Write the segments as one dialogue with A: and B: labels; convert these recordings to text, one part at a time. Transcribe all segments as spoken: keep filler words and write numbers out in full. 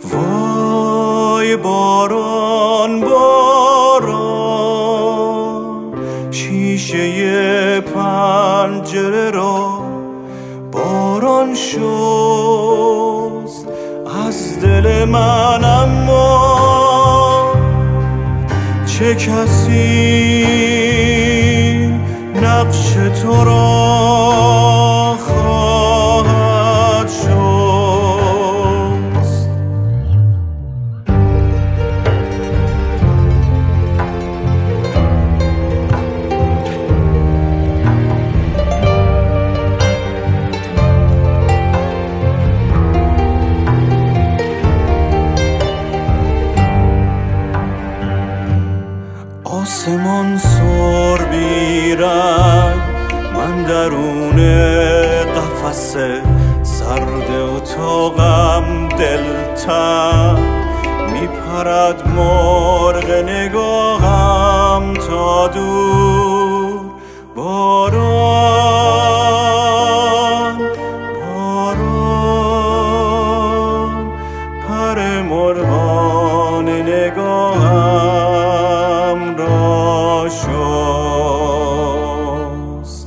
A: وای باران باران، شیشه پنجره را باران شست از دل من. اما چه کسی نقش تو را خواهد شست؟ آسمان سر بیرنگ، من درون قفس سرد اتاقم دلتنگ، میپرد مرغ نگاهم تا دور. باران باران، پر مرغان نگاهم را شست.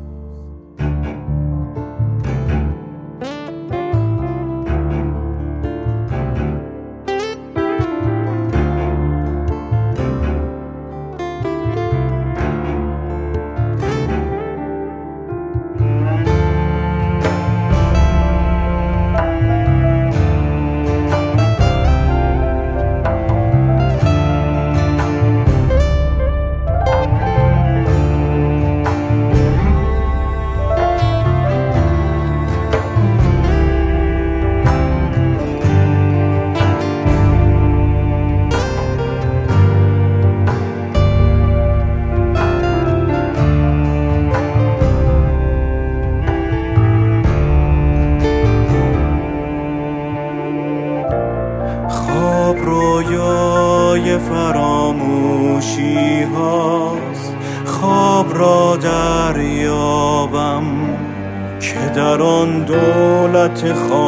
A: خواب رویای فراموشی هاست، خواب را دریابم که در آن دولت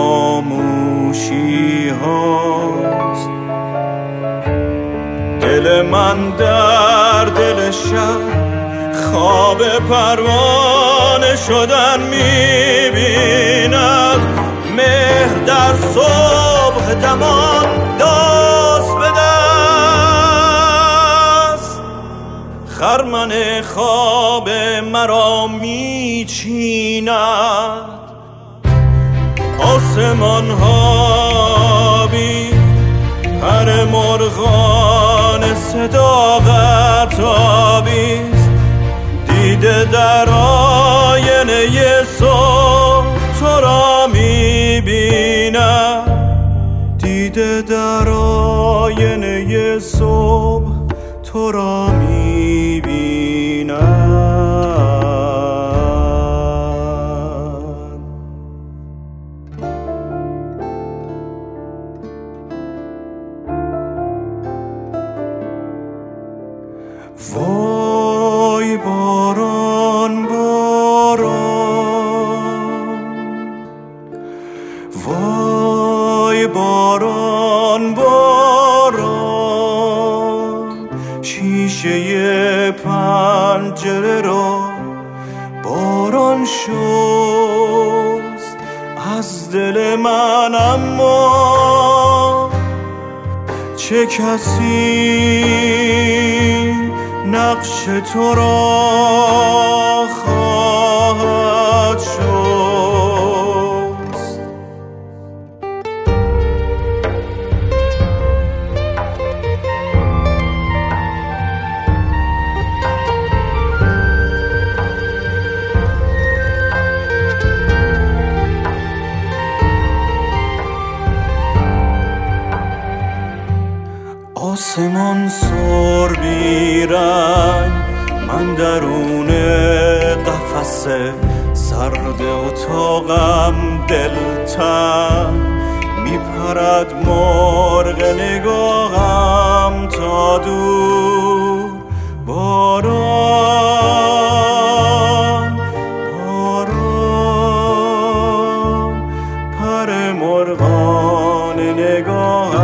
A: خاموشی هاست. دل من در دل شب خواب پروانه شدن می‌بیند، مهر در صبح دمان دست به دست. خرمن خواب مرا میچیند، آسمان ها بی پر مرغان صداقت آبیست. دیده در آینه صبح تو را میبینم، دیده در آینه صبح تو را میبینم. وای باران باران، وای باران باران، شیشه پنجره را باران شست از دل من. اما چه کسی نقش تو را خواهد شست؟ آسمان سر بیرنگ، من درون قفس سرد اتاقم دلتنگ، میپرد مرغ نگاهم تا دور. باران باران، پر مرغان نگاهم نگاه